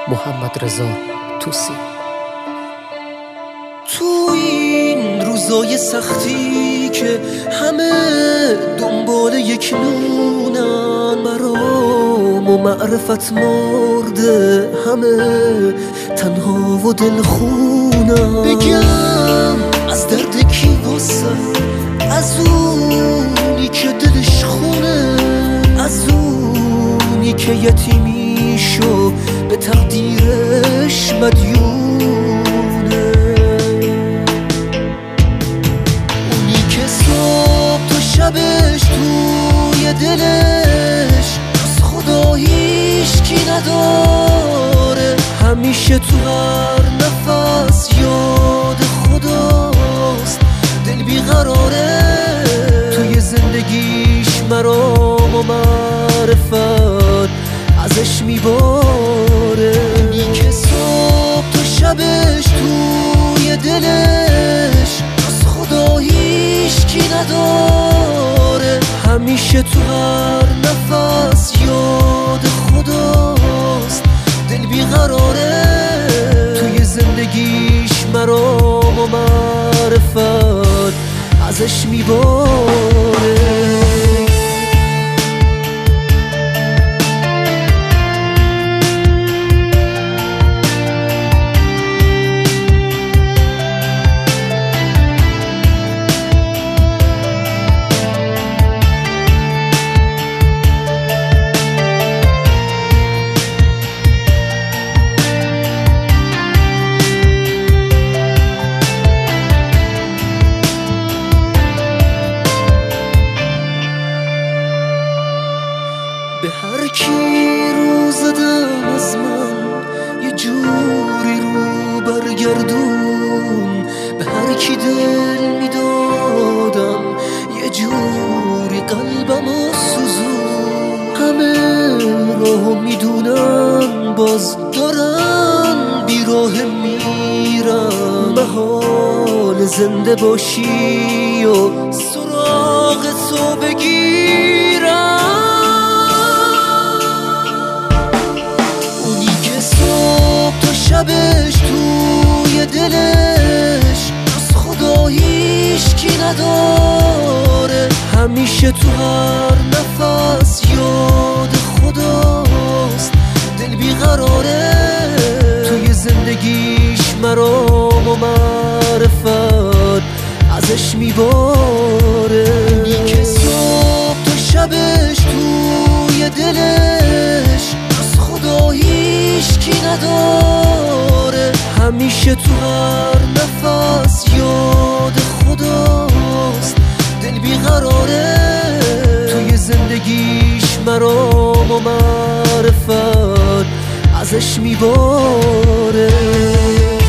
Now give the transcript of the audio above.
محمد رضا توسی. تو این روزای سختی که همه دنبال یک نونن، مرام و معرفت مرده، همه تنها و دلخونن. بگم از درد کی واسه، از اونی که دلش خونه، از اونی که یتیمی شو به تقدیرش مدیونه، اونی که صبح تا شبش توی دلش از خدا هیچکی نداره، همیشه تو هر نفس یاد خداست، دل بیقراره، توی زندگیش مرام و معرفت ازش میباره. اونی که صبح تا شبش توی دلش از خدا هیچکی نداره، همیشه تو هر نفس یاد خداست، دل بیقراره، توی زندگیش مرام و معرفت ازش میباره. به هر کی رو زدم از من یه جوری رو برگردون، به هر کی دل میدادم یه جوری قلبمو سوزون. همه راهو میدونن باز دارن بیراه میرن، محال زنده باشی و سراغ تو بگیرن. شبش توی دلش از خدا هیچکی نداره، همیشه تو هر نفس یاد خداست، دل بیقراره، توی زندگیش مرام و معرفت ازش میباره. اونی که صبح تا شبش توی دلش از خدا هیچکی نداره، همیشه تو هر نفس یاد خداست، دل بیقراره، توی زندگیش مرام و معرفت ازش میباره.